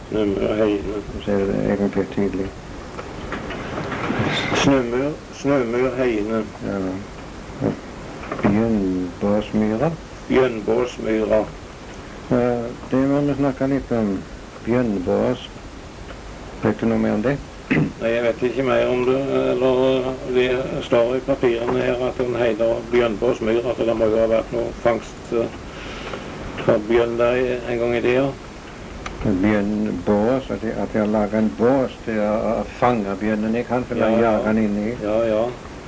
Snømyrheiene. Så er det egentlig tydelig. Snømyrheiene. Ja. Bjørnbåsmyra. Bjørnbåsmyra. Det må vi snakke litt om. Bjørnbås. Vet du noe mer om det? Nei, jeg vet ikke mer om det. Eller det står i papirene her at den heter Bjørnbåsmyra, så det må jo ha vært noe fangst fra bjørn der en gang i tida. Bjørnbås, at de har laget en bås til å fange bjørnen i kanskje, eller jage den inn i. Ja.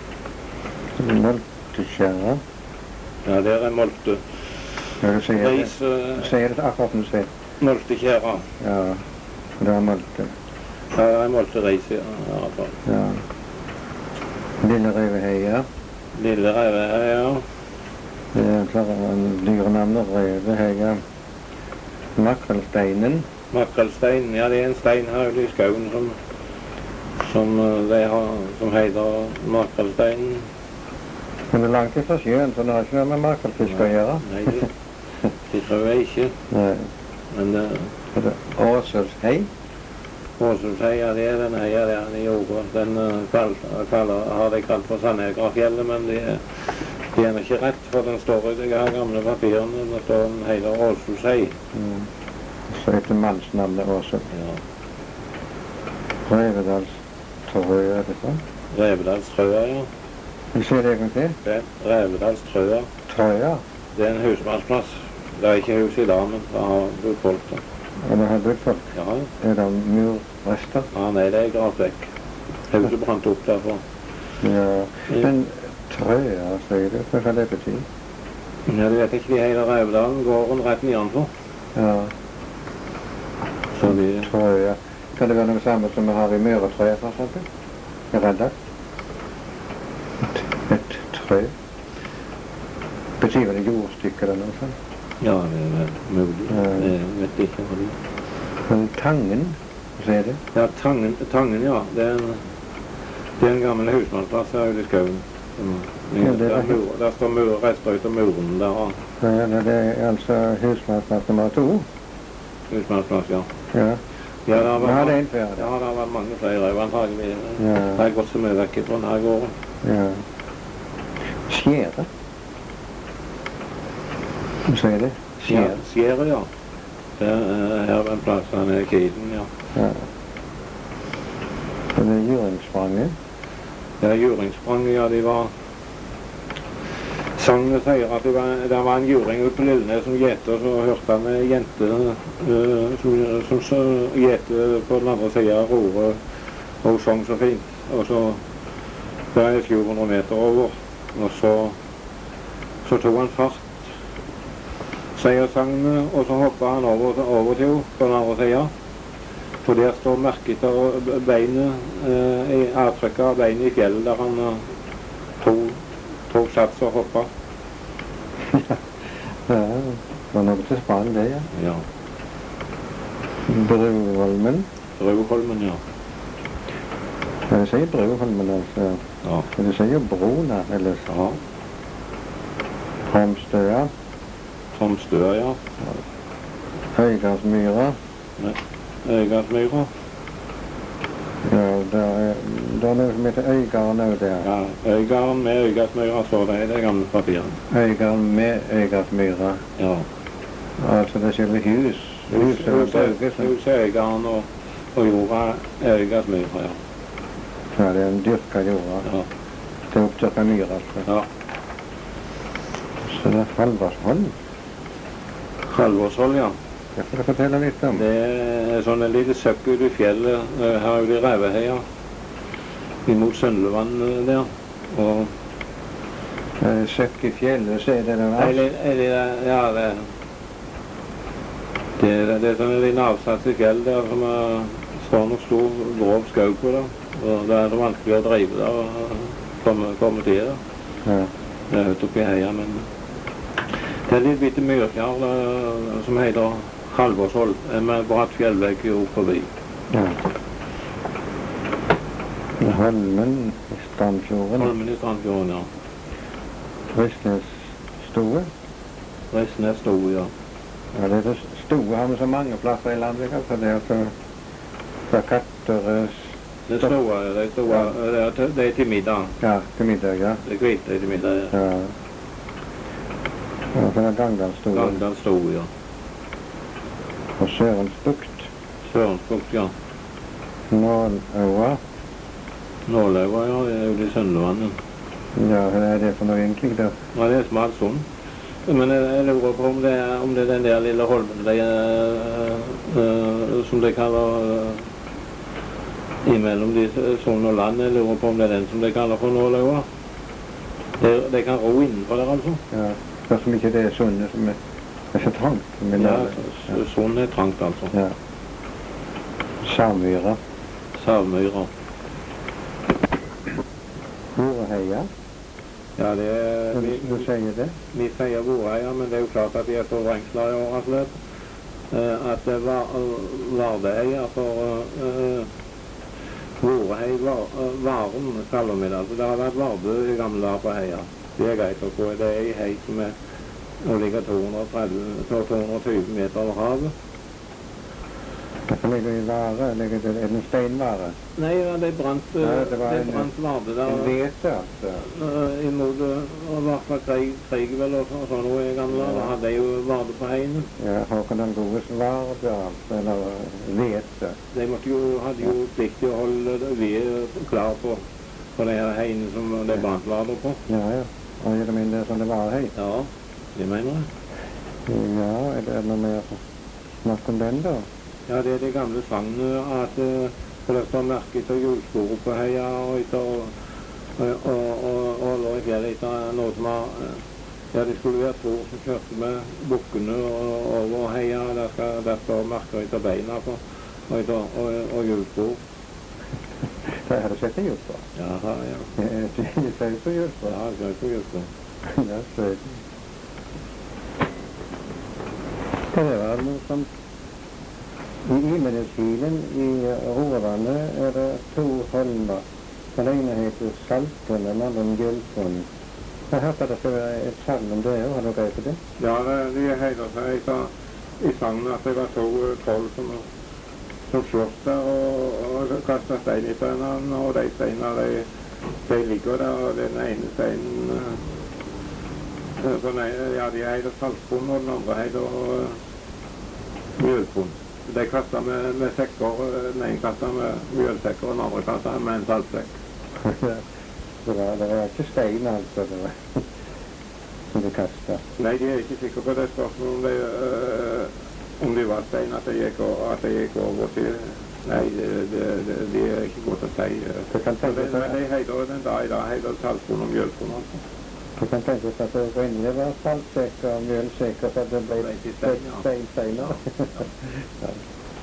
Moltekjære. Ja, der er molte. Ja, du sier det akkurat som du sier. Moltekjære. Ja, det er molte. Ja, det er moltereis, ja, i hvert fall. Ja. Lille reveheia. Lille reveheia. Det er dyrenavnet reveheia. Makrellsteinen. Makrellsteinen, ja, det er en stein her ute i skauen som heter Makrellsteinen. Men det er langt fra sjøen, så det har ikke noe med makrellfisk å gjøre. Nei, det tror jeg ikke. Nei. Men Åselshei. Åselshei, ja, det er den heia der i jorda. Den har de kalt for Sandegrafjellet, men det er ikke rett, for den står i de her gamle papirene. Det står den heter Åselshei. Så etter mannsnavnet Åsel. Ja. Revedalstrøya, er det sånn? Revedalstrøya, ja. Vi ser det egentlig. Revedalstrøya. Trøya? Det er en husmannsplass. Det er ikke hus i dag, men det har bodd folk der. Og det har bodd folk? Ja. Er det murrester? Ja, nei, det er gravvekk. Huset brant opp derfor. Ja, men Trøya, sier du, hva kan det bety? Ja, du vet ikke, de hele Revedalen går hun rett nedenfor. Ja. Så de... Trøya. Kan det være noe samme som vi har i Møretrøya, for eksempel? I Reddak? Et trø. Betyr det jordstykke eller noe sånt? Ja, det er mulig. Jeg vet ikke hva det er. Men Tangen, hva er det? Ja, Tangen, ja. Det er en gammel husmannsplass her ute i skauen. Der står rester ut av muren der. Ja, det er altså husmannsplass nummer 2? Husmannsplass, ja. Ja. Ja, det har en flere. Ja, det har vært mange flere. Antagelig. Ja. Det har gått så mye vekk fra denne gården. Ja. Skjære? Hva sier det? Skjære, ja. Det er her ved en plass, han er Kiden, ja. Ja. Og det er Juringsspranget? Ja, Juringsspranget, ja, de var... Sagnet sier at det var en juring ute på Lillenes som gjeter, og så hørte han en jente som gjeter på den andre siden av roret, og sang så fint. Og så var jeg 700 meter over, og så tog han fart, sier sagnet, og så hoppet han over til henne på den andre siden. For der står merket av beinet, avtrykket av beinet i fjellet, der han tog sats og hoppet. Ja, det var noe til Span, det, ja. Ja. Bruholmen? Bruholmen, ja. Ja, det sier Bruholmen, altså. Ja. Det sier Brona, eller så. Ja. Tromstøya? Tromstøya, ja. Øygardsmyra? Nei, Øygardsmyra. Ja, det er noe som heter Øygarden også der. Ja, Øygarden med Øygardsmyra står det i det gamle papiret. Øygarden med Øygardsmyra? Ja. Altså det er selve hus? Hus er Øygarden og jorda er Øygardsmyra, ja. Ja, det er en dyrka jorda. Ja. Det er oppdyrka myra, altså. Ja. Så det er Halvorsholm? Halvorsholm, ja. Det får du fortelle litt om. Det er sånn en lite søkk ut i fjellet her ute i Reveheia, imot Søndevann der. Og søkk i fjellet, så er det den ja, det er sånn en liten avsats i fjell der som står noe stor, grov skau på der. Og det er vanskelig å drive der og komme til der. Ja. Det er ute oppi heia, men det er litt bitte myrfjær som heter Halvorsholm, med bratt fjellvegg opp forbi. Ja. Holmen i Strandfjorden? Holmen i Strandfjorden, ja. Røsnes Stoe? Røsnes Stoe, ja. Ja, det store har vi så mange plasser i landet, altså. Det er så fra katter... Det store, det er til middag. Ja, til middag, ja. Det hvite er til middag, ja. Ja. Og så er Gangdal Sto. Gangdal Sto, ja. Og Sørensbukt. Sørensbukt, ja. Nålaua. Nålaua, ja, det er jo de Søndervannet. Ja, hva er det for noe egentlig der? Ja, det er Smalsund. Men jeg lurer på om det er den der lille holmen som de kaller imellom de Sogn og Land. Jeg lurer på om det er den som de kaller for Nålaua. De kan ro innenfor der, altså. Ja, det er som ikke det er Sundet som er så trangt. Ja, Sund er trangt, altså. Ja. Savmyra. Savmyra. Vorheia. Ja, det er... Du sier det? Vi sier Vorheia, men det er jo klart at de er så vrengsler i årets løp. At det var Vardeheia for Vorhei, Varen kaller vi det. Altså, det har vært Vardø i gamle dager på heia. Det er greit å få. Det er en hei som ligger 220 meter over havet. Hva ligger i Vare? Er det en steinvare? Nei, ja, det brant Varde der. En vete, altså? Imot, i hvert fall krig vel og sånn noe i gamle dager. Da hadde jeg jo Varde på heien. Ja, Håkon den Godes Varde, altså, eller vete. De hadde jo plikt til å holde ved klar på de her heiene som de brant Varde på. Ja, ja. Og gjør det mindre som det var hei? Ja, det mener jeg. Ja, er det noe mer snakk om den da? Ja, det er de gamle sangene at det står merke etter hjulsporet på heia og holder i fjellet etter noe som har... Ja, det skulle være to som kjørte med bukkene over heia. Der står merker etter beina på og hjulspor. Jeg hadde sett en hjulspor. Ja, ja. Det ser ut på hjulspor. Ja, det ser ut på hjulspor. Ja, ser ut. Det var noe som... I Imedelskilen i Rogalandet er det to holmer. Den ene heter Saltun, den andre Mjølsund. Jeg hørte at det skulle være et sagn om det òg. Har du greie på det? Ja, de heider seg i sagnet at det var to troll som slåss der og kastet stein etter hverandre. Og de steinene de ligger der, og den ene steinen ja, de heider Saltun, og den andre heider Mjølsund. De kastet med sekker, den ene kastet med mjølsekker, og den andre kastet med en saltsekk. Det var ikke stein, altså, det var som de kastet. Nei, de er ikke sikre på det spørsmålet om de var stein, at de gikk over til... Nei, de er ikke godt å si. De heider den dag i dag, heider Saltun og Mjølsund, altså. Du kan tenke seg at det opprinnelig var saltsekk og mjølsekk, og at det ble steiner. Ja.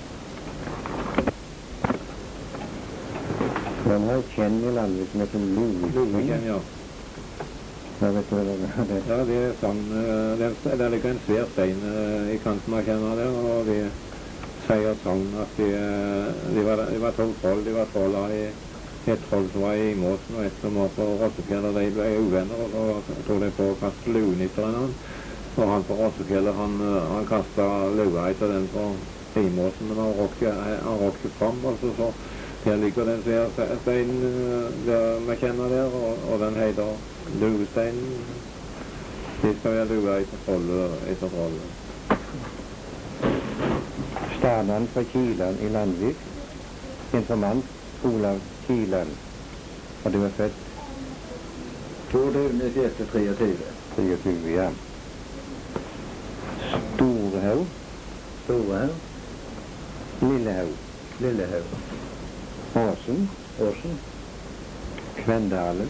Den har jeg kjent i landet som heter Lovekjenn, ja. Ja, vet du hva det er? Ja, det er sånn, der ligger en svær stein i kanten av kjenner der, og de sier sånn at de var to troll, de var troller i et troll som var i Måsen og et som var på Rossefjellet, de ble uvenner, og så tog de på å kaste luen etter en. Og han på Rossefjellet, han kastet lua etter den på Måsen, men han råkket fram, altså så der ligger den steinen der vi kjenner der, og den heter luesteinen. De skal være lua etter trollet. Staden fra Kilan i Landvik, informant Olav Kilan, og du er født 22.4.23. 23, ja. Storehaug, Lillehaug, Åsen, Kvendalen,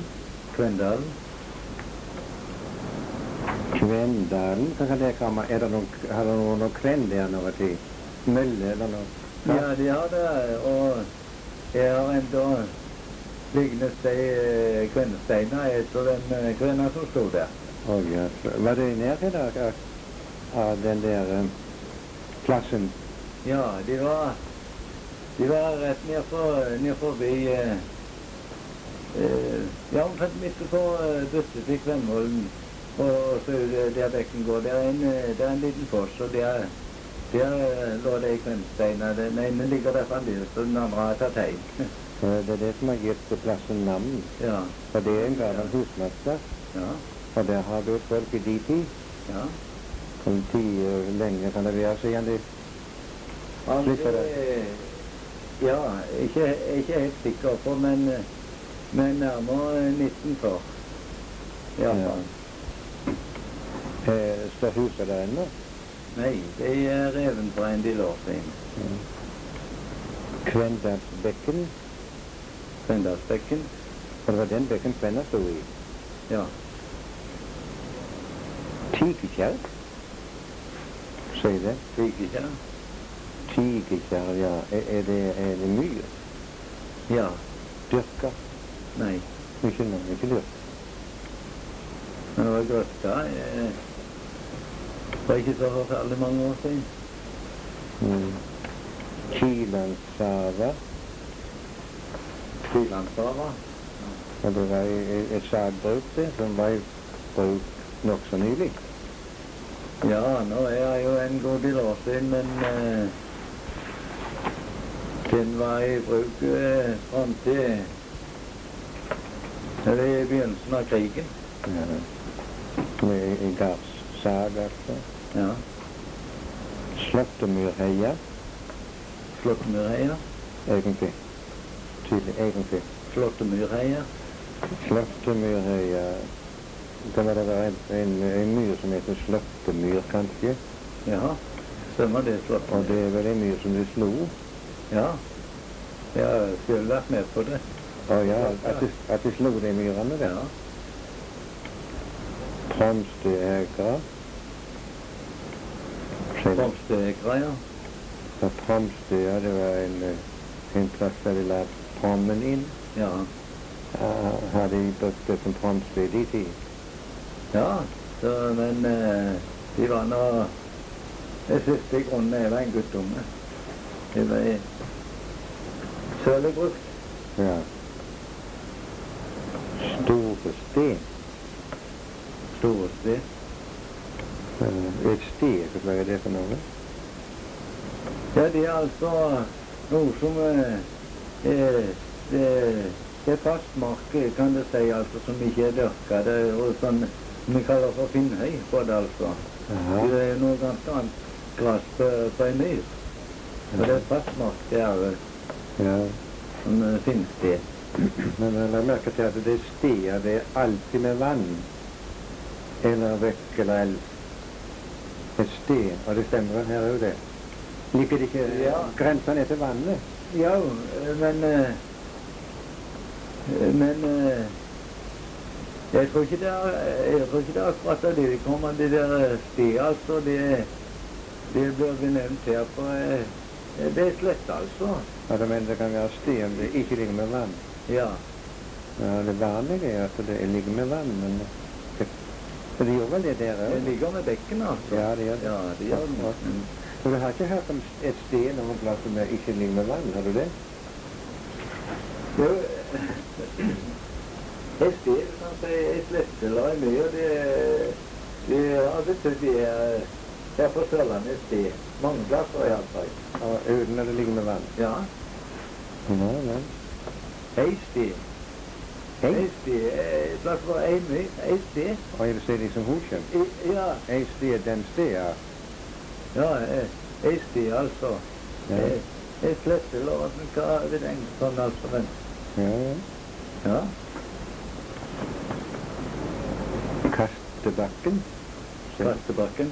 hva kan det komme? Har det noe kvend der noe til? Mølle eller noe? Ja, de har det, og jeg har enda liggende kvennesteiner etter den kvinna som stod der. Ja. Var det nær av den der plassen? Ja, de var rett ned forbi ja, omtrent midt på Bøtte til Kvennvolden. Og så der bekken går, det er en liten foss, og der lå det i kvennsteiner. Den ene ligger der fremdeles, og den andre har tatt heim. Det er det som har gitt plassen navn. Ja. For det er en gammel husmannsplass. Ja. Og der har du folk i de tid. Ja. Hvor lenge kan det være siden de Altså, ja, ikke helt sikker på, men nærmere 1940. Ja. Står huset der ennå? Nei, det er reven for en del år siden. Kvendalsbekken. Kvendalsbekken. Og det var den bekken Kvenna stod i. Ja. Tigekjær. Sier det? Tigekjær. Tigekjær, ja. Er det mye? Ja. Dyrka? Nei. Ikke dyrka. Men det var grøfta. Det var ikke så forferdelig mange år siden. Kilandsava. Kilandsava. Og det var et sagbruk det, som var i bruk nokså nylig. Ja, nå er jeg jo en god del år siden, men den var i bruk frem til i begynnelsen av krigen. Ja. Med gardssag, altså. Ja. Slåttemyrheia. Slåttemyrheia. Egentlig. Egentlig. Slåttemyrheia. Slåttemyrheia. Det var det en myr som heter slåttemyr, kanskje. Ja, stemmer det, slåttemyr. Og det er vel en myr som de slo? Ja. Jeg har selv vært med på det. Å ja, at de slo de myrene der? Ja. Tromstøegra. Tromstøegra, ja. Og Tromstøa, det var en plass der de la trommen inn. Ja. Har de brukt det som Tromstø i de tid? Ja, men de var nå det siste grunnen jeg var en guttunge. Det var sørlig brukt. Ja. Store sten. Store sten. Et steg, hva er det for noe? Ja, det er altså noe som det er fastmark, kan du si, altså, som ikke er dørka. Det er jo sånn vi kaller for finnhøy på det, altså. Aha. Det er noe ganske annet gress på en myr. Og det er fastmark der, Ja. som finnsted. Men jeg la merke til at det stedet, det er alltid med vann. Eller vekk eller elv. Et sted, og det stemmer her er jo det. Liker det ikke grensen etter vannet? Ja, men jeg tror ikke det er akkurat av det det kommer, det der stedet, altså. Det bør vi nevnt her, for det er slett, altså. Ja, men det kan være sted om det ikke ligger med vann. Ja. Ja, det vanlige er at det ligger med vann, men det gjør vel det der Det også? ligger med bekken, altså. Ja, det gjør det. Ja, det gjør det. Så du har ikke hørt om et sted noen plass som ikke ligger med vann, har du det? Jo, et sted, kanskje et slett eller en myr, det har betydd det er på Sørlandet et sted. Mange plasser i alle fall. Ja, uten at det ligger med vann? Ja, Ja, ja. et sted. Et sted, et plass for en myr, et sted. Og jeg vil si liksom Hosjen. Ja, Et sted, den stedet. ja, et sted, altså. Ja. Et slett eller hva er det sånn, altså, men Ja, ja. ja. Kastebakken. Kastebakken.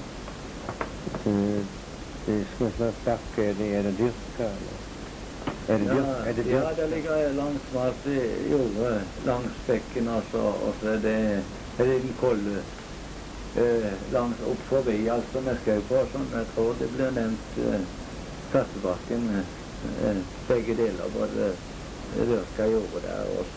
Det skal slags bakke, er det dyrka, eller? Er det dyrka? Ja, det ligger langs masse jord langs bekken, altså, og så er det en liten kolde langs opp forbi, altså med skau på, sånn. Jeg tror det blir nevnt Kastebakken, begge deler, både dyrka jordet der, og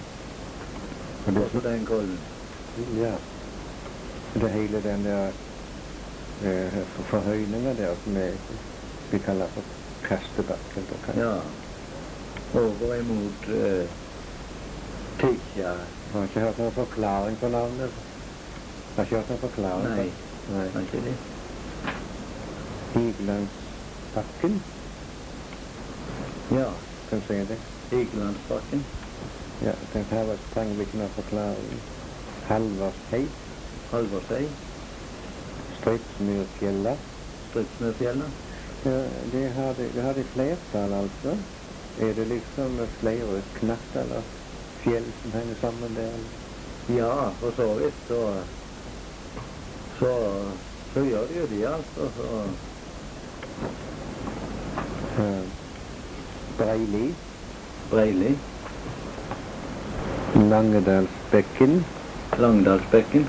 så den kolden. Ja. Det hele den der forhøyningen der som vi kaller for Kastebakken. Ja, over imot Tikja. Har ikke hørt noen forklaring på navnet? Har ikke hørt en forklaring? Nei, Nei. kanskje det. Higelandsbakken, Ja, kan du si det? Higelandsbakken. Ja, den her trenger vi ikke noe forklaring. Halvarshei, Halvorsei. Stridsmyrfjella. Stridsmyrfjellet. Ja, det har de flertall, altså. Er det liksom flere knatter eller fjell som henger sammen der? Ja, for så vidt. Så gjør de jo det, altså. Breili, Breili. Langedalsbekken, Langdalsbekken.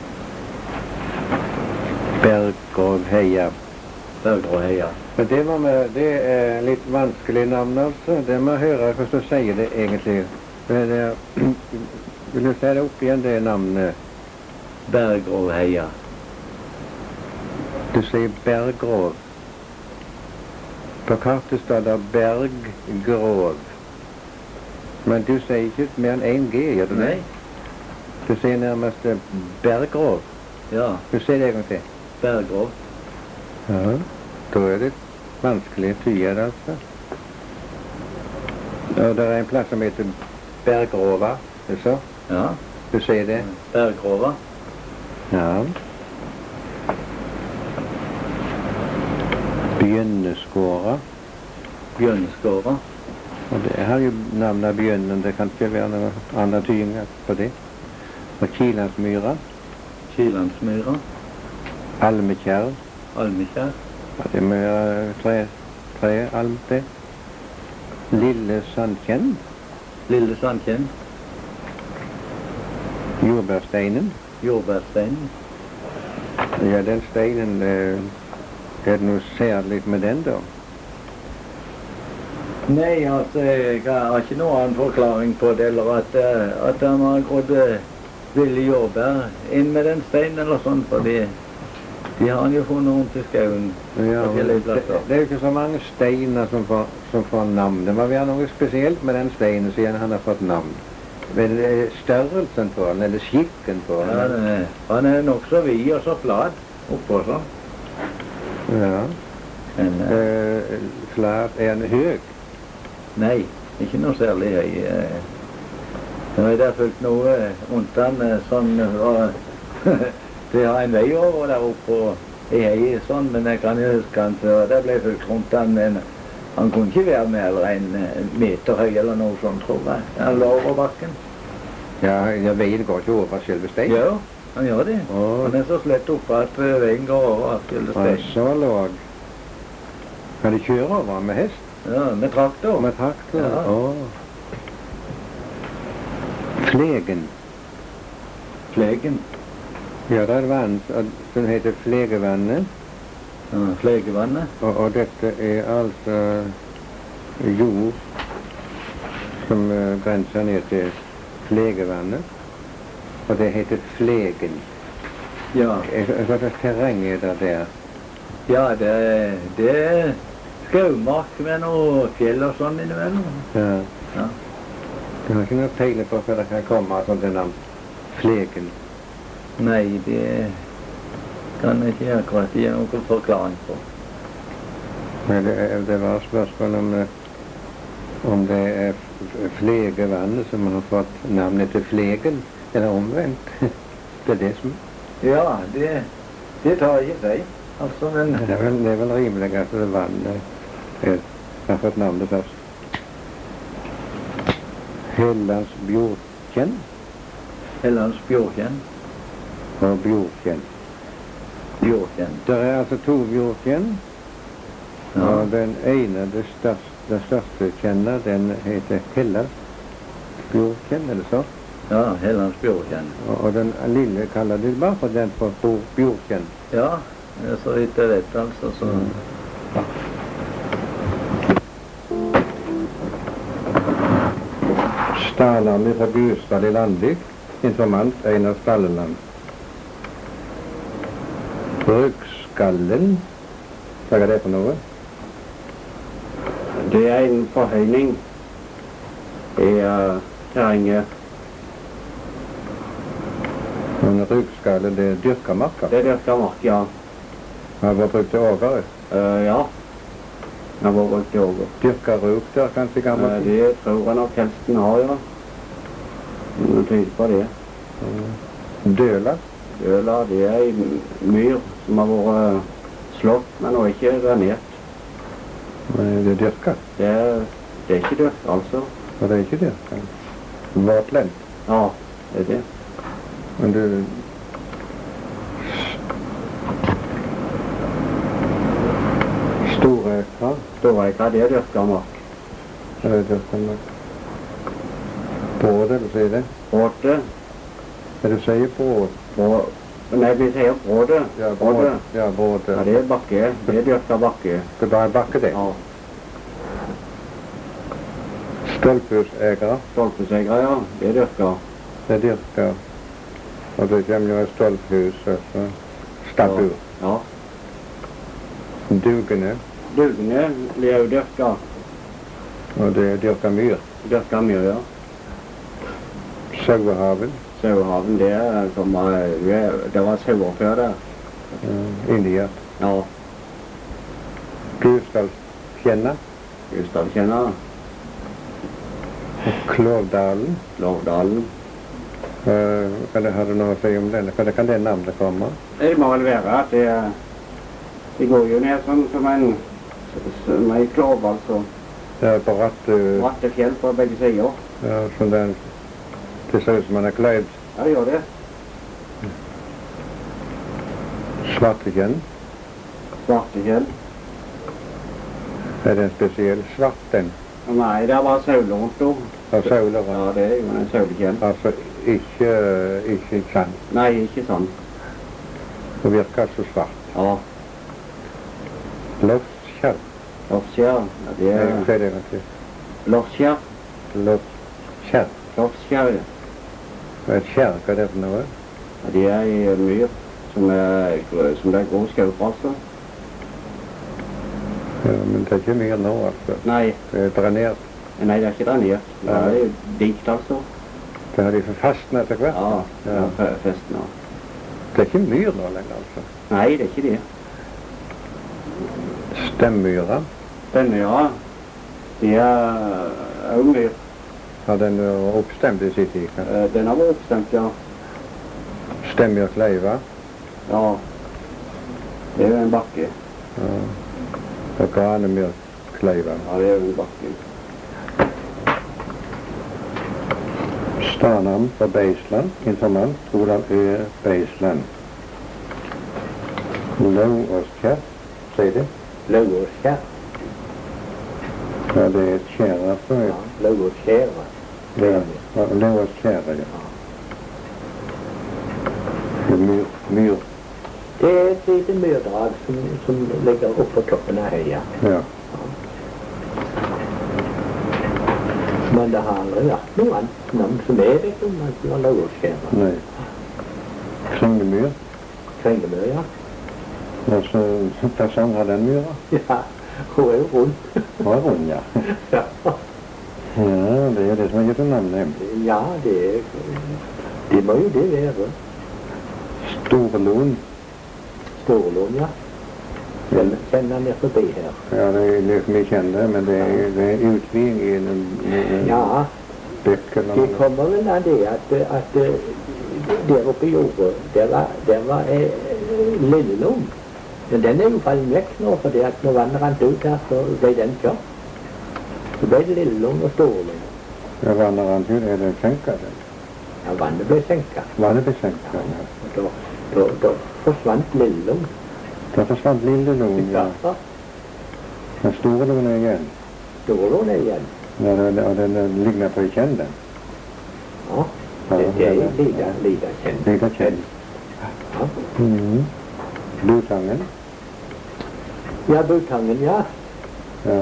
Bergrovheia. Bergrovheia. Men det er litt vanskelig navn, altså. Det må jeg høre hvordan du sier det egentlig. Vil du se det opp igjen, det navnet? Bergrovheia. Du sier Bergrov. På kartet står det Berggrov. Men du sier ikke mer enn 1 G, gjør du det? Nei. Du sier nærmest Bergrov. Ja, Du sier det en gang til. Bergrov. Ja. Da er det vanskelig å tyde det, altså. Og det er en plass som heter Bergrova, er det så? Ja. Du sier det? Bergrova. Ja. Bjønneskåra. Bjønneskåra. Og det har jo navnet Bjønnen, det kan ikke være noe andre tydinger på det. Og Kilandsmyra. Kilandsmyra. Almekjær. Almekjær. Ja, det må være tre alm det. Lille Sandkjenn. Lille Sandkjenn. Jordbærsteinen. Jordbærsteinen. Ja, den steinen, er det noe særlig med den da? Nei, altså, jeg har ikke noen annen forklaring på det, eller at han har gått ville jordbær inn med den steinen eller sånn, fordi de har han jo funnet rundt i skauen. Ja, det er jo ikke så mange steiner som får navn. Det må være noe spesielt med den steinen siden han har fått navn. Men størrelsen på den, eller skikken på den. Ja, han er nok så vid og så flat oppå sånn. Ja. Flat, er han høy? Nei, ikke noe særlig høy. Det er fullt noe rundt han sånn, det har en vei over der oppe i hei sånn, men jeg kan jo huske han før det ble fullt rundt han, men han kunne ikke være mer eller 1 meter høy eller noe sånt, tror jeg. Han lå over bakken. Ja, veien går ikke over selve steinen. Ja, han gjør det. Han er så slett oppe at veien går over selve steinen. Så låg. Kan de kjøre over med hest? Ja, med traktor. Med traktor? Ja. Flegen. Flegen. Ja, det er vann som heter Flegevannet. Ja, Flegevannet. Og dette er altså jord som grenser ned til Flegevannet. Og det heter Flegen. Ja. Hva slags terreng er det der? Ja, det er skaumark med noe fjell og sånn innimellom. Ja. Ja. Du har ikke noe peiling på hva det kan komme av sånn til navn Flegen? Nei, det kan jeg ikke akkurat gi noen forklaring på. Men det var spørsmål om det er Flegevannet som har fått navnet til Flegen, eller omvendt. Det er det som... Ja, det tar jeg ikke seg. Altså, men... Det er vel rimelig at det vannet har fått navnet først. Hellandsbjorkjenn. Hellandsbjorkjenn. Og Bjorkjenn. Bjorkjenn. Det er altså 2 Bjorkjenn. Ja. Og den ene, den største kjenner, den heter Hellandsbjorkjenn, er det så? Ja, Hellandsbjorkjenn. Og den lille kaller de bare for den for Bjorkjenn. Ja, så vidt jeg vet, altså, så... Ja. Stalarne fra Gustad i Landvik, informant Einar Stalleland. Brukskallen, hva er det for noe? Det er en forhøyning i terrenget. Men Rugskallet, det er dyrka marker? Det er dyrka mark, ja. Har vært brukt til ågere? Ja. Det var brukt til åger. Dyrka rug der kanskje gammelt? Det tror jeg nok helsten har, ja. Noe tyder på det. Døla? Døla, det er en myr som har vært slått, men nå er ikke drenert. Men det er dyrka? Det er ikke dyrka, altså. Og det er ikke dyrka? Våtlendt? Ja, det er det. Men du... Storeka? Storeka, det er dyrka mark. Det er dyrka mark. Bråd, eller sier det? Bråde. Du sier bråd? Nei, vi sier bråde. Ja, bråd. Ja, bråd. Ja, det er bakke. Det er dyrka bakke. Det er bare bakke, det? Ja. Stolphusegere? Stolphusegere, ja. Det er dyrka. Det er dyrka. Og det kommer jo et stolphus, altså. Stabbur. Ja. Dugene? Dugene blir jo dyrka. Og det er dyrka myr? Dyrka myr, ja. Sauehaven? Sauehaven, det er som det var sauer før der. Inni, ja. Gudstadskjenna? Gudstadskjenna. Klovdalen? Klovdalen. Eller har du noe å si om denne? Hva kan det navnet komme? Det må vel være at det går jo ned som en klov, altså. Det er på Bratte fjell på begge sider. Ja, så det ser ut som man er kløyd. Ja, det gjør det. Svartekjenn? Svartekjenn. Er det en spesiell svarten? Nei, det er bare sauler rundt nå. Ja, sauler? Ja, det er jo en saulekjenn. Altså ikke sand? Nei, ikke sånn. Det virker altså svart? Ja. Lofskjær? Lofskjær, ja, det er... Hva er det egentlig? Lofskjær. Lofskjær? Lofskjær, ja. Hva er et skjær? Hva er det for noe? Ja, det er en myr som det er grå skau på, altså. Ja, men det er ikke myr nå, altså? Nei. Det er drenert? Nei, det er ikke drenert. Det er jo dikt, altså. Det har de for fastnet etter hvert? Ja, ja. Festene. Det er ikke myr nå lenger, altså? Nei, det er ikke det. Stemmyra? Stemmyra, det er jo myr. Har den oppstemt i sitt tid? Den har vært oppstemt, ja. Stemmyrkleiva? Ja. Det er jo en bakke. Ja. Og Granemyrkleiva? Ja, det er jo en bakke. Stanam fra Beisland, informant Olav Ø. Beisland. Løvåskjær, sier det? Løvåskjær. Ja, det er et skjær, altså. Ja, løvåskjære. Ja, løvåskjære, ja. Myr. Det er et lite myrdrag som ligger oppå toppen av høya. Ja. Men det har aldri vært noe annet navn som jeg vet om at det var løvåskjære. Nei. Kringemyr? Kringemyr, ja. Og så, hva sånn har den myra? Ja, hun er jo rund. Hun er rund, ja. Ja. Ja, det er det som er gitt en navn, nemlig. Ja, det må jo det være. Storelon? Storelon, ja. Den kjenner vi forbi her. Ja, det er liksom vi kjenner, men det er utviding i en ja, bekk eller det noe. kommer vel av det at der oppe i jordet, der var Lillelom. Men den er jo fallet vekk nå, fordi at når vannet rant ut her, så ble den kjørt. Så ble det Lillelom og Storelom. Ja, vannet rant ut, er det senket? Ja, vannet ble senket. Vannet ble senket, ja. Da forsvant Lillelom. Da forsvant Lillelon, ja. Men Storelon er igjen. Storelon er igjen. Ja, og den ligner på i kjenn, den. Ja, det er lite kjent. Lite kjent. Ja. Butangen? Ja, Butangen, ja. Ja.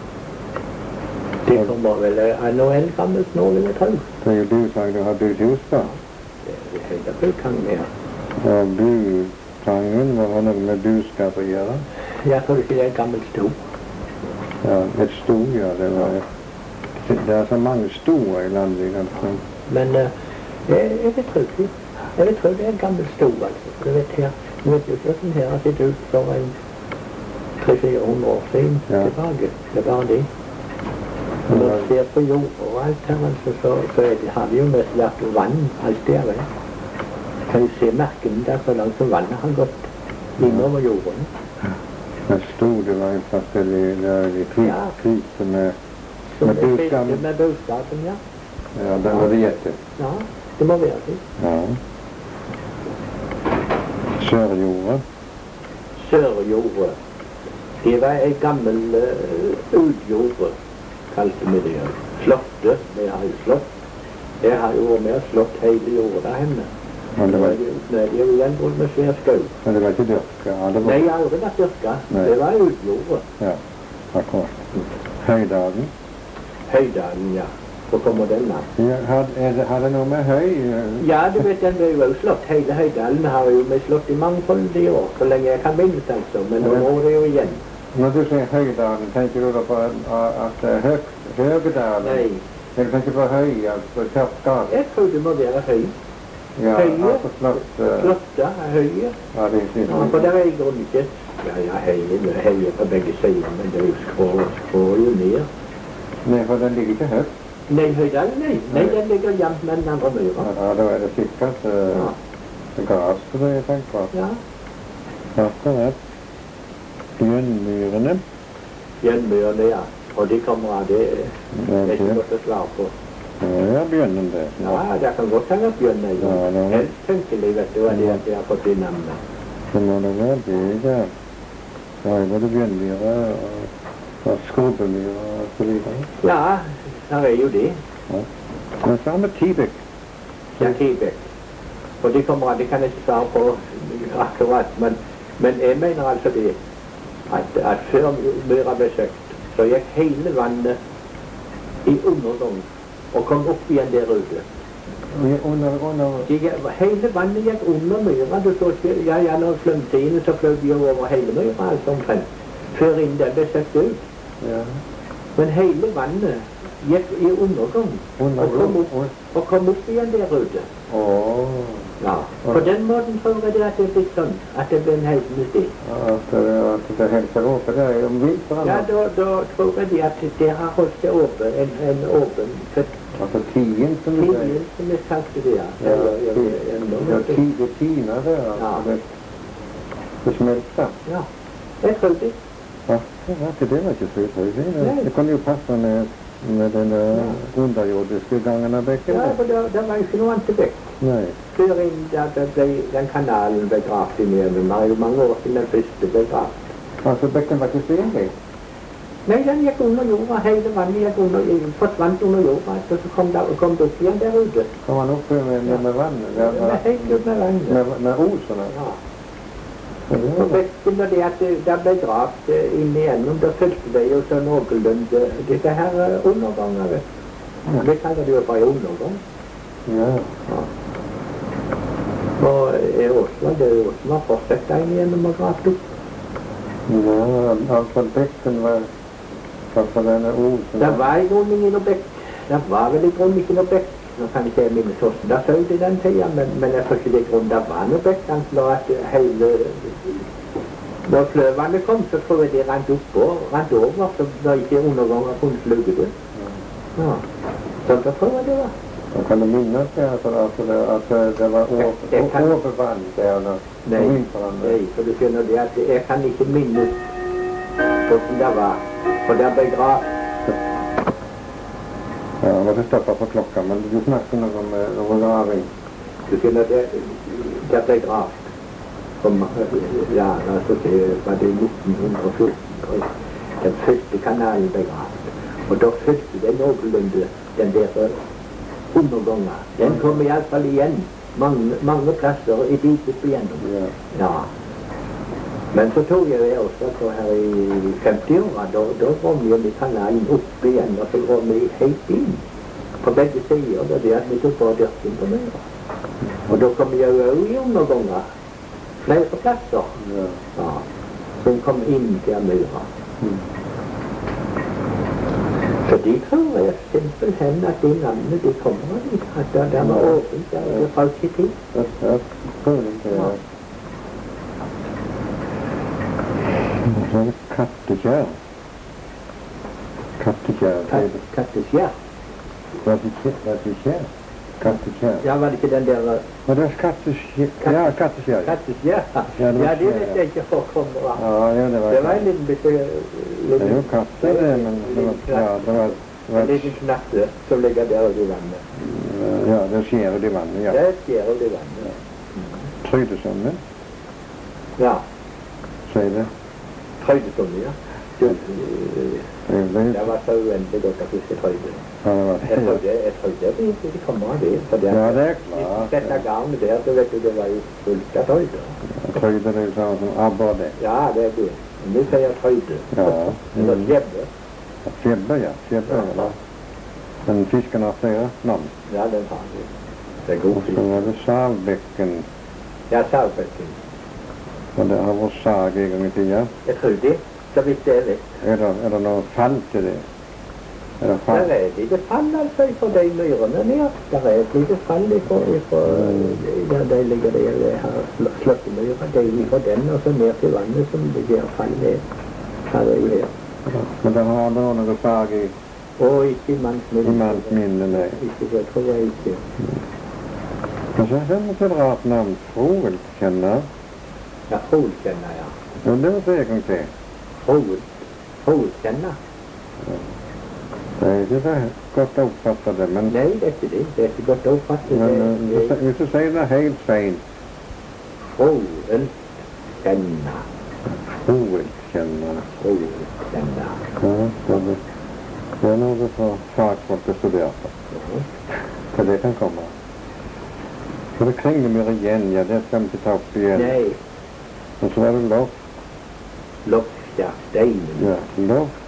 Det kommer vel noe eldgammelt nå, vil jeg tro. Det er jo Butang du har bygd hus på. Det heter Butangen, ja. Og Butangen, hva har noe med buskap å gjøre? Jeg tror ikke det er et gammelt sto. Ja, et sto, ja, det var... Det er så mange stoer i landet, altså. Men jeg vet ikke. Jeg tror det er en gammel sto, altså. Du vet jo ikke hvordan her har sett ut for en 300-400 år siden tilbake. Det er bare det. Når man ser på jord og alt her, altså, så har det jo mest vært vann alt der. Kan du se merkene der så langt som vannet har gått innover jorden? Men stod det var en forskjellig kryse med buskapen. Med buskapen, ja. Ja, den var det gjette. Ja, det må være det. Ja. Sørjordet. Sørjordet. Det var en gammel uljorde, kalte vi det. Slottet, vi har jo slått. Jeg har jo vært med og slått hele jorda der henne. Men det var jo gjenbrud med svær skau. Men det var ikke dyrka? Nei, jeg har aldri vært dyrka. Det var uljorde. Ja, akkurat. Høydalen? Høydalen, ja. Hvor kommer den da? Ja, har det noe med høy? Ja, du vet, den ble jo slått. Hele Høydalen har jo vi slått i mangfoldige år, så lenge jeg kan minnes altså, men nå må det jo igjen. Når du sier Høydalen, tenker du da på at det er Høgdalen? Nei. Jeg tenker på høy, altså kjørskap. Jeg tror det må være høy. Ja, høye. Altså Flotte, høye. Ja, det er fint. Ja, for der er i grunnen ikke. Ja, høye på begge sider, men det er jo skrå jo ned. Nei, for den ligger ikke høyt. Nei, Høydalen, nei. Nei, den ligger jevnt med den andre myra. Ja, da er det sikkert gras på det jeg tenker på. Ja. Akkurat. Bjørnmyrene. Bjørnmyrene, ja. Og de kommer av det. Det er ikke godt å svare på. Ja, bjørnen det. Ja, det kan godt henge bjørn. Helst tenkelig, vet du, at jeg har fått det navnet. Så må det være det, ja. Da er både bjørnmyre og skobemyre og så videre. Ja, der er jo det. Ja. Men så har vi Tibek. Ja, Tibek. Og det kommer an, det kan jeg ikke svare på akkurat, men jeg mener altså det, at før myra ble søkt, så gikk hele vannet i undergang og kom opp igjen der ute. Hele vannet gikk under myra, du så ikke, ja, når flømtiden så fløy de over hele myra, altså omtrent, før inn der ble søkt ut. Ja. Men hele vannet gikk i undergang og kom opp igjen der ute. Ja, på den måten tror jeg det at det er blitt sånn, at det blir en helvende sted. At det helser åpent, det er jo vinteren. Ja, da tror jeg det at det har holdt seg åpen, en åpen født. Altså tiden som det er. Tiden som er sagt det, ja. Ja, det tina det, altså. Det smelter. Ja, jeg tror det. Ja, det var ikke så utrolig. Det kan jo passe med den underjordiske gangen av bekken. Ja, for det var jo ikke noe annet bekk. Nei. Før inn der den kanalen ble gravt inn igjen, det var jo mange år siden den første ble gravt. Altså bekken var ikke synlig? Nei, den gikk under jorda, hele vannet gikk forsvant under jorda, og så kom det opp igjen der ute. Kom han opp med vannet? Helt ut med vannet. Med osene? Ja. Og bekken og det at det ble gravt inn igjennom, da følte det jo så noenlunde dette her underganger. Det kaller det jo bare undergang. Ja. Og det er jo som har fortsatt inn igjennom og gravt opp. Ja, altså bekken var for denne osen. Det var i grunnen ikke noe bekk. Det var vel i grunnen ikke noe bekk. Nå kan jeg ikke minne hvordan det følte i den tiden, men jeg tror ikke det i grunnen det var noe bekk. Han slår at hele... Når fløvannet kom, så tror jeg det rant over, så det ikke underganger kunne sluke det. Ja, sånn så tror jeg det var. Og kan du minnes det, at det var overvann der? Nei, for du skjønner det at jeg kan ikke minnes hvordan det var, for det ble gravt. Ja, jeg måtte stoppe på klokka, men du snakker noe om graving. Du skjønner det ble gravt. Ja, altså det var det 1914. Den første kanalen ble gravt. Og da følte det noenlunde den der underganger. Den kom i alle fall igjen. Mange plasser i diket igjennom. Ja. Men så tog jeg det også på her i 50-åra. Da var vi med kanalen opp igjen, og så var vi helt inn. På begge sider, det er det at vi tok bare dyrken på myra. Og da kom jeg jo i underganger. Flere plasser. Som kom inn til myra. For de tror jeg simpelthen at de navnene de kommer av, at det var åpent, det falt ikke til. Jeg tror ikke det. Så er det kattekjær. Kattekjær. Katteskjær. Kattekjær. Kattekjær. Ja, var det ikke den der... Og det er katteskjær. Ja, katteskjær. Katteskjær. Ja, det vet jeg ikke hvor kommer av. Ja, det var... Det var en liten bitte... Det er jo katter det, men det var... En liten knatte som ligger der i vannet. Ja, det skjer i vannet, ja. Det skjer i vannet. Trøydesønne, Ja, sier det. trøydesønne, ja. Det var så uendelig godt at huske trøyde. Ja, det var det. Jeg trodde det kommer av det. Ja, det er klart. Dette garnet der, så vet du, det var jo fullt av trøyde. Trøyde, det er jo sånn som abba det. Ja, det er det. Men det sier trøyde. Ja. Eller skjebbe. Fjebbe, ja. Fjebbe, ja. Men fisken har flere navn. Ja, den har vi. Det er god Og så fisk. var det salbekken. Ja, salbekken. Og det har vært sag en gang i tiden. Jeg tror det. Så vidt det vet. Er det noe fall til det? Er det fall? Der er et lite fall altså fra de myrene ned. Der er et lite fall ifra der de ligger der her slåttemyra. Det er fra den og så ned til vannet som ligger fall ned. Her er jo her. Men det har noe sag i Og ikke i mannsminne. mannsminne, nei. Ikke det tror jeg ikke. Men så er det et rart navn. Frovelkjenner. Ja, Holkjenner, ja. Ja, det var det en gang til. Holkjenner. Det er ikke så godt å oppfatte det, men... Nei, det er ikke det. Det er ikke godt å oppfatte det. Men hvis du sier det helt feil, Holkjenner. Frovelkjenner. Holkjenner. Ja, det er noe for fagfolk å studere på. For det kan komme. Så det kringemyr igjen, ja, det skal vi ikke ta opp igjen. Nei, Og så er det loft, Lokkjærsteinen. ja, loft,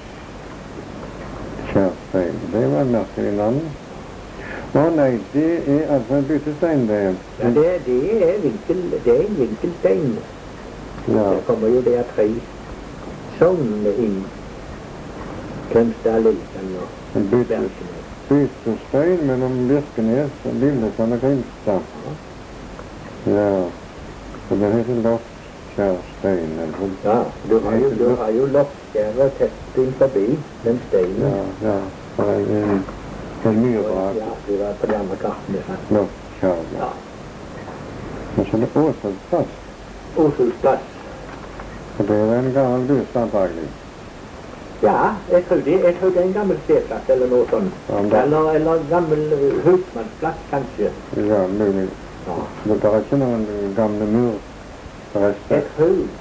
kjærstein. Det var en merkelig navn. Å nei, det er altså en byttestein, det. Ja, det er en vinkelstein. Ja, Der kommer jo der 3 sogn inn. Kremstad, Lillesand og en Bergenes. byttestein mellom Birkenes og Lillesand og Grimstad. Ja, så det heter loft, kjærstein. Ja, du har jo Lokkjæret tett inn forbi den steinen. Ja, for en myrbrak. Ja, det var på de andre kartene. Loft, kjær. Ja. Men så er det Åsholdsplass. Oslos-plass. Og det er en gammel bostad antagelig. Ja, jeg tror det er en gammel steplass eller noe sånt. Eller gammel husmannsplass, kanskje. Ja, mulig. Ja. Det er ikke noen gamle murrester. Jeg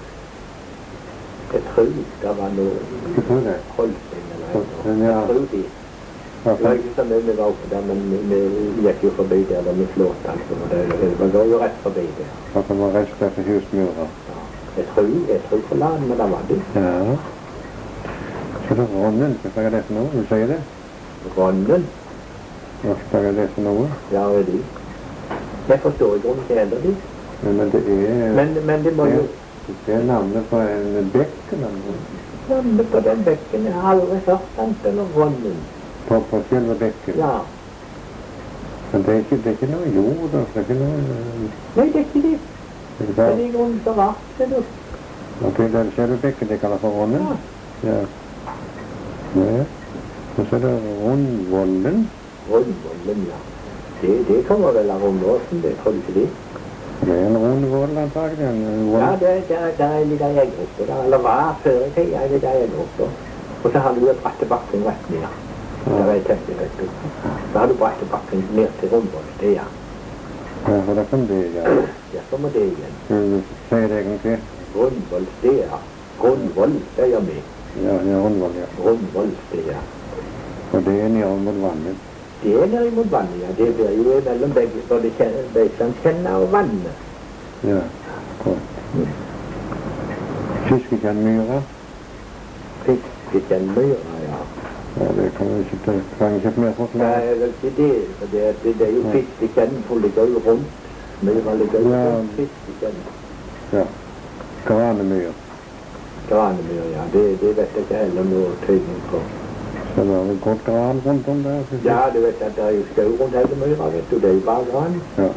tror det var noe Jeg tror det. Holstein eller noe. Ja. Jeg tror det. Det var ikke så mye vi var oppe der, men vi gikk jo forbi der, da vi flåt altså. Det går jo rett forbi der. At det var rester til husmurer. Ja. Jeg tror på landet, men det var det. Ja. Så det er Ronnen. Hva er det for noe? Du sier det? Ronnen, Hva er det for noe? ja, er det. Jeg forstår i grunnen ikke heller det. Men det er... Men det må jo... Det er navnet på en bekk, eller noe. Navnet på den bekken, jeg har aldri hørt den, eller Ronnen. På selve bekken. Ja. Men det er ikke noe jord, det er ikke noe... Nei, det er ikke det. Det er Det bare... er i grunnen så rart, det du. Ok, det er selve bekken de kaller for Ronnen. Ja. Ja. Ja. Og så er det Rundvollen. Rundvollen, ja. Det kommer vel av Rundvollen, det tror du ikke det? Det er en rundvoll antagelig, en voll. Ja, der er litt av eggruppe, eller var før i tiden er litt av eggruppe. Og så har du bratte bakken rett ned. Der er tett i rett opp. Så har du bratte bakken ned til Rundvoll, det ja. Ja, for det kan det, ja. Der kommer det igjen. Du sier det egentlig. Rundvoll, det ja. Rundvoll, det gjør vi. Ja, rundvoll, ja. Rundvoll, det ja. Og det er nede mot vannet. Det er nede mot vannet, ja. Det blir jo mellom begge, for de som kjenner og vannet. Ja, godt. Fiskekjennmyra. Fiskekjennmyra, ja. Ja, det kan vi ikke mer Det forklare. er vel ikke det, for det er jo fiskekjenn, for det ligger jo rundt. Myra ligger jo rundt fiskekjenn. Ja, granemyr. Granemyr, ja. Det vet jeg ikke heller noe tydning på. Det var vel godt gran rundt om der. synes jeg. Ja, du vet at det er jo skau rundt hele myra, vet du. Det er jo bare gran. Ja.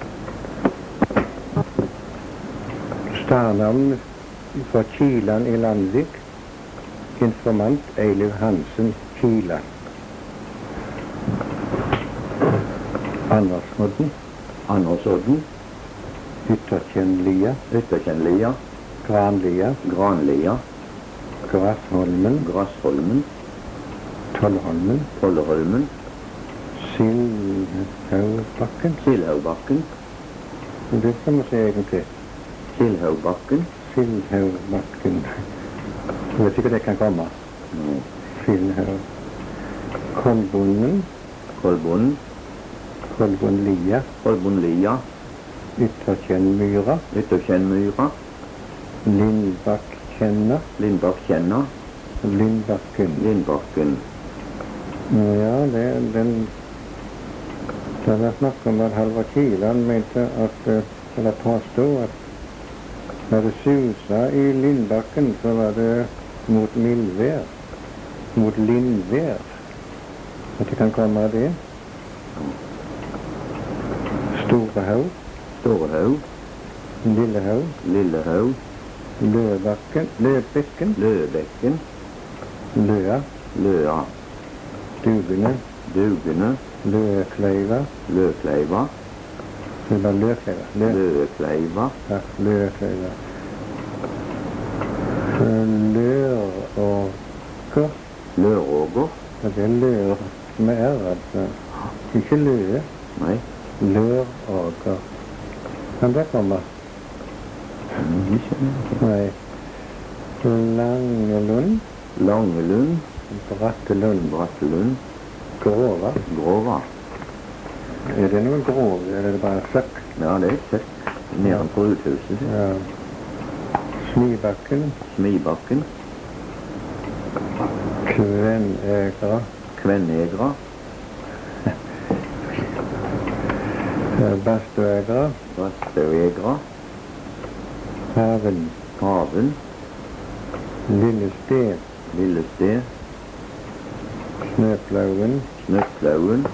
Starnavn fra Kilan i Landvik. Informant Eiliv Hansen, Kilan. Andersodden, Andersodden, Ytterkjennlia, Ytterkjennlia, Granlia, Granlia, Grassholmen, Grassholmen, Tollholmen, Tolleholmen, Sildhaugbakken. Sildhaugbakken, Det skal vi se egentlig. Sildhaugbakken, Sildhaugbakken. Jeg vet ikke det kan komme. no. Sildhaug. Kolbunnen, Kolbunnen, Kolbunlia, Kolbunlia, Ytterkjennmyra, Ytterkjennmyra, Lindbakkjenna, Lindbakkjenna, Lindbakken. Lindbakken. Ja, det var snakk om at Halvard Kilan mente at, eller påstod at når det susa i Lindbakken, så var det mot mildvær, mot lindvær. At det kan komme av det. Storehaug, Storehaug, Lillehaug, Lillehaug, Løbekken, Løbekken, Løa, Løa, Dugene, Dugene, Løkleiva. Løkleiva, Det var Løkleiva. Løkleiva, Ja, Løkleiva. Løråker. Løråger, Ja, det er lør med R, altså. Ikke løe. nei, Løråker. Kan det komme? Nei. Langelund. Langelund, Brattelund. Brattelund, Grova. Grova. Er det noe grov, eller er det bare søkk? Ja, det er søkk. Nedenfor uthuset. Ja. Smibakken. Smibakken, Kvennegra. Kvennegra, Bastøegra. Vastevegra, Haven. Haven, Lillested. Lillested, Snøflauen. Snøflauen,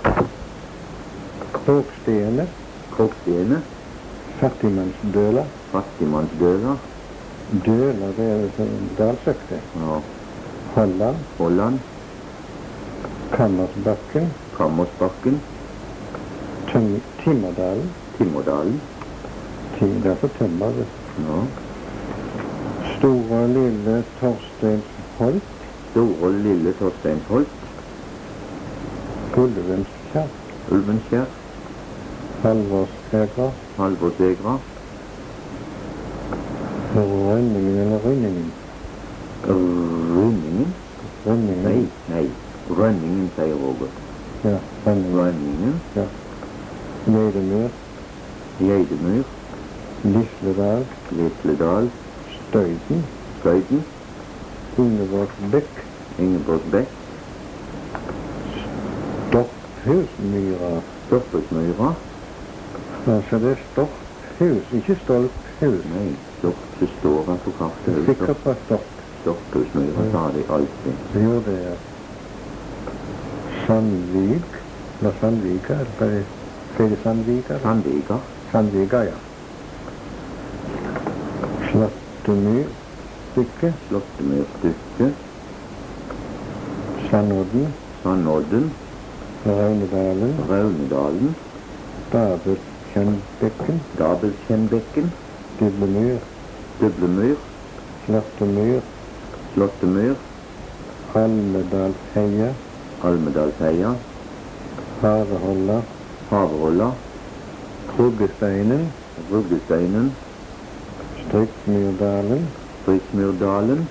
Krokstene. Krokstene, Fattigmannsdøla. Fattigmannsdøla, Døla, det er dalsøkte. ja, Holland. Holland, Kammersbakken. Kammersbakken, Timmerdalen. Timmerdalen, Det er for tømmer. det. ja, Store og lille Torsteinsholt. Store og lille Torsteinsholt, Ulvenskjær. Ulvenskjær, Halvorsegra. Halvorsegra, Rønningen eller Rynningen. Rønningen, Rønningen. nei, Rønningen, sier Roger. Ja, Rønningen. Rønningen, Geidemyr. Geidemyr, Lisledal. Lisledal, Støyden. Skøyden, Ingeborgsbekk. Ingeborgsbekk, Stopphusmyra. Stoppesmyra, Altså det er stopphus, ikke stolphus. nei, stopp, det står han på kartet. Sikker på stopp. Stoppesmyra, sa de alltid. Det gjorde det, ja. Sandvik. Eller Sandvika, eller hva er det? Sier det Sandvika? Sandvika, Sandvika, ja. Slåttemyr. Stykke. Slåttemyrstykke, Sandodden. Sandodden, Raunedalen. Raunedalen, Dabelkjennbekken. Dabelkjennbekken, Dyblemyr. Dublemyr, Slåttemyr. Slåttemyr, Almedalsheia. Almedalsheia, Hareholla. Haverolla, Ruggesteinen. Ruggesteinen, Striksmyrdalen. Striksmyrdalen,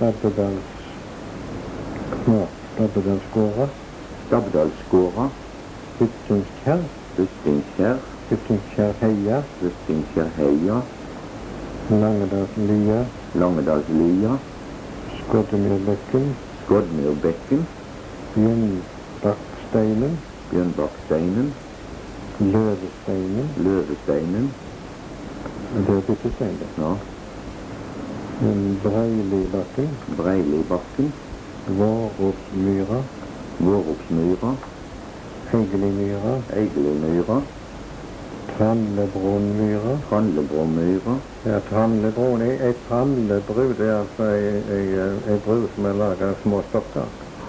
Stabbedalsgårda. Stabbedalsgårda, Hyttingskjær. Hyttingskjær, Hyttingskjærheia. Hyttingskjærheia, Langedalslia. Langedalslia, Skoddemyrbekken. Skoddmyrbekken, Bjørnbakksteinen. Bjørnbakksteinen, Løvesteinen. Løvesteinen, Det er byttestein, det. ja, Breilibakken. Breilibakken, Våropsmyra, Våropsmyra, Eigelimyra, Eigelimyra, Trandlebronnmyra. Trandlebronnmyra, Ja, Trandlebro, ei trandlebru, det er altså ei bru som er laget av små stokker.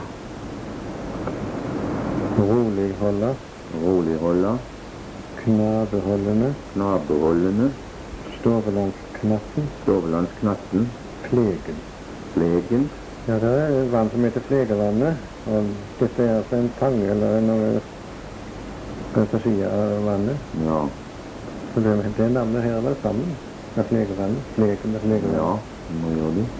Roligholda, Roligholda, Knabeholdene, Knabeholdene, Stovelandsknatten, Stovelandsknatten, Flegen. Flegen, Ja, det er vann som heter Flegevannet, og dette er altså en tang, eller noe på siden av vannet. ja, Så det navnet her er sammen, med Flegevannet, Flegen med Flegevannet. ja, nå gjør de.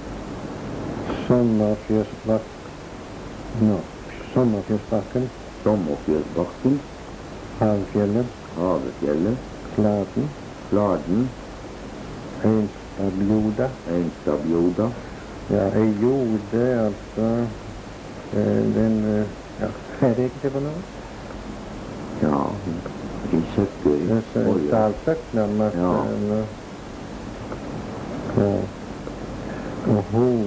Sommerfjellsbakken, Sommerfjellsbakken, Havfjellet, Havefjellet, Fladen, Fladen, Einstabjoda. Einstabjoda, Ja, ei jode, altså ja, er det ikke det for noe? ja, de søkker i Det er olje. dalsøknad, Ja. Og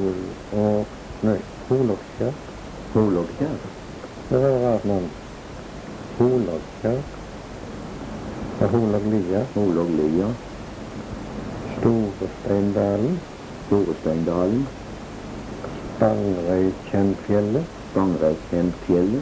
Holokskjær. Holokskjær, Det var et rart navn. Holokskjær. Og Hologlia. Hologlia, Storesteindalen. Storesteindalen, Stangreikjennfjellet. Stangreikjennfjellet,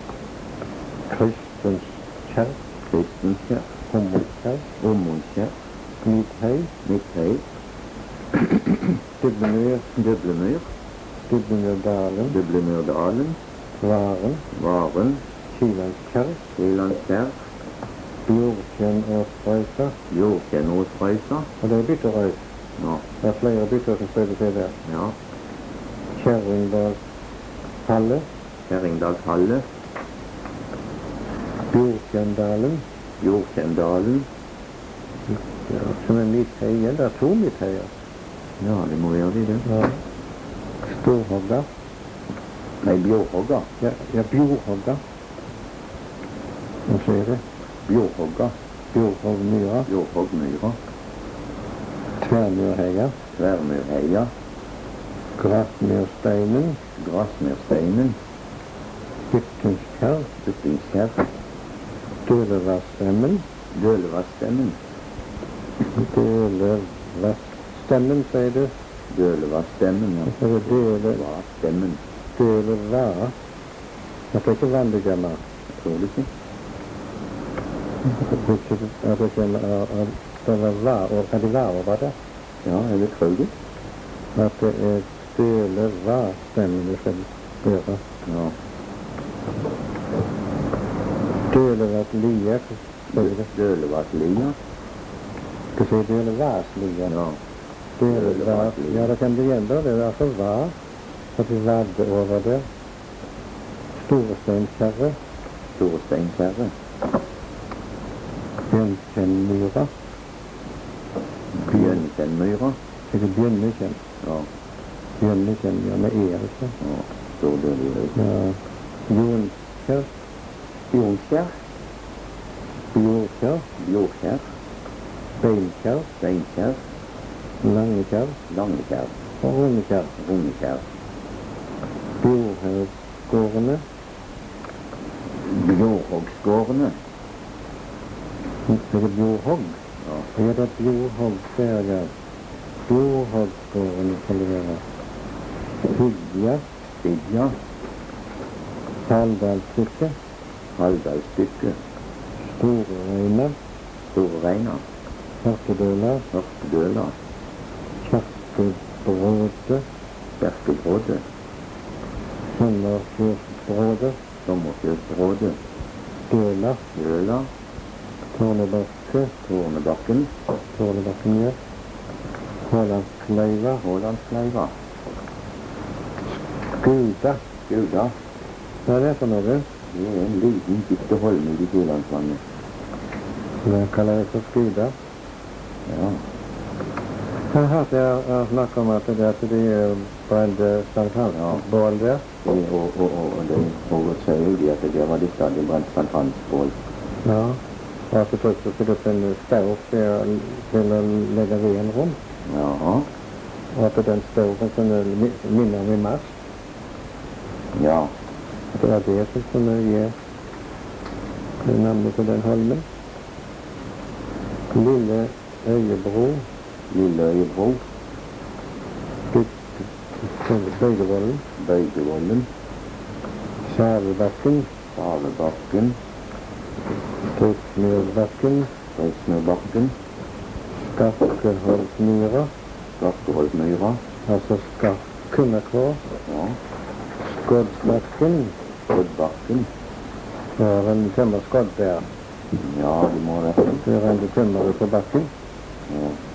Kristenskjær. Kristenskjær, Hummelskjær. Åmundskjær, Midthei. Midthei, Dyblemyr. Døblemyr, Dyblemyrdalen. Døblemyrdalen, Varen. Varen, Kilandskjær. Kilandskjær, Bjorkjenn og Sprøysa. Jordkjennåsreisa, Og det er bytterøy. ja, Det er flere bytter som spiller seg der. ja, Kjerringdalshalle. Kjerringdalshalle, Bjorkjenndalen. Jordkjenndalen, Ja, som er midtheier. Det er to midtheier. ja, det må være det. Ja. Storhogga. Nei, Bjorhogga, Ja, Bjorhogga. Hva sier det? Bjorhogga, Bjorhoggmyra. Bjorhoggmyra, Tverrmyrheia. Tverrmyrheia, Grasmyrsteinen. Grasmyrsteinen, Hyttenskjær. Hyttingskjær, Dølevasstemmen. Dølevassstemmen, Dølevassstemmen, sier du. Dølevassstemmen, ja, Så er det Vassstemmen, Døleva. Det er ikke vanliggjemmer. jeg tror det ikke. Det var va, og kan det være over det? Ja, jeg vil tro det. At det er Døleva-stemmen det skal gjøre. Ja, Dølevaslia, sier det. Dølevaslia, Du sier Dølevaslia. ja, Dølevas, ja, det kan bli igjen da. Det er altså va, at vi vadde over det. Storesteinkjerre, Storesteinkjerre, Bjørnkjennmyra. Bjørnkjennmyra, Er det Bjørnekjenn? ja, Bjørnekjenn, ja, med altså. ja, står det i Ja. Jonskjær, Bjornkjær, Bjorkjær, Bjorkjær, Beinkjær, Steinkjær, Langekjær Langekjær, og Rundekjær. Rundekjær, Bjorhaugskårene, Bjorhoggskårene, er det Bjorhogg? ja, Ja, det er Bjorhogg, ser jeg. Bjorhoggskårene kan det være. Hygja, Fidja, Haldalsstykket, Halldalsstykket, Storereina, Storereina, Hørkedøla, Hørkedøla, Kjerkebråde, Bjerkebrådet, Sommerfjordsbråde, Sommerfjellsbrådet, Døla, Døla, Tårnebakke, Tårnebakken, Tårnebakken, ja. Hålandskleiva, Hålandskleiva, Guda. Guda. Hva er det for noe? Det er en liten bitte holme i Gulandsvannet. Hva kaller det for Guda? Ja, Jeg har hørt jeg snakke om at de brente sankthansbål der. og det sier jo de at det var dette de brant sankthansbål. Ja. Og at det brukte seg opp en stau til å legge veden rundt. Ja, Og at den stauven kunne minne om en mast. Ja. At det var det som kunne gi navnet på den holmen. Lille Øyebro, Lille Øyebro, Bøydevollen, Bøydevollen, Savebakken, Savebakken, Stridsmyrbakken, Reismørbakken, Skakkeholtmyra, Skakkeholtmyra, altså Skakkenakvå, ja, Skoddbakken, Skoddbakken, og en tømmerskodd der. ja, det må det. Det rente tømmeret på bakken. Ja.